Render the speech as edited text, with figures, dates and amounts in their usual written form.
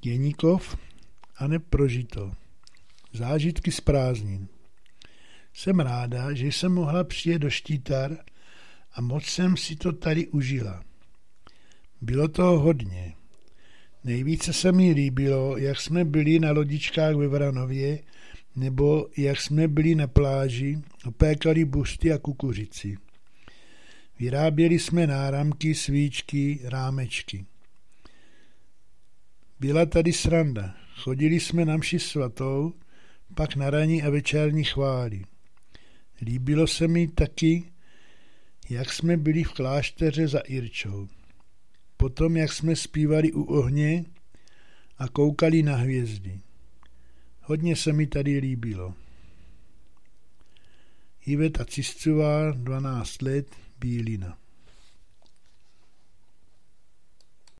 Jeníkov a neprožito. Zážitky z prázdnin. Jsem ráda, že jsem mohla přijet do Štítar a moc jsem si to tady užila. Bylo toho hodně. Nejvíce se mi líbilo, jak jsme byli na lodičkách ve Vranově, nebo jak jsme byli na pláži, opékali buřty a kukuřici. Vyráběli jsme náramky, svíčky, rámečky. Byla tady sranda. Chodili jsme na mši svatou, pak na ranní a večerní chvály. Líbilo se mi taky, jak jsme byli v klášteře za Irčou. Potom, jak jsme zpívali u ohně a koukali na hvězdy. Hodně se mi tady líbilo. Iveta Ciscová, 12 let, Bílina.